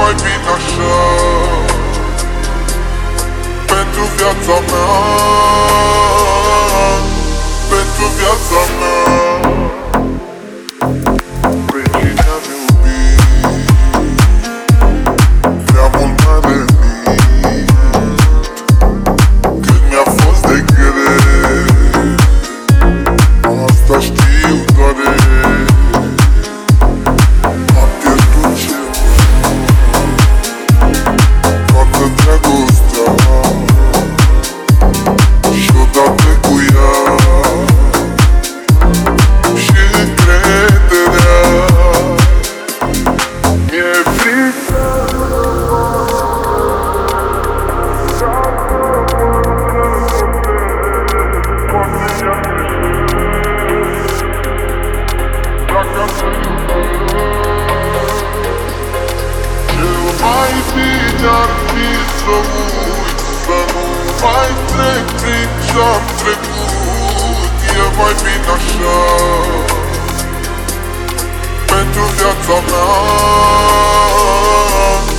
mai bine așa. Pentru viața mea, pentru viața mea. Pe cine am iubit prea mult m-a rănit, cât mi-a fost de greu, asta știu doare. Am pierdut ceva, toată dragostea și odată cu ea și încrederea. Mi-e frică dacă să iubesc, cel mai bine ar fi să uit, să nu mai trec prin ce-am trecut. E mai bine așa, pentru viața mea,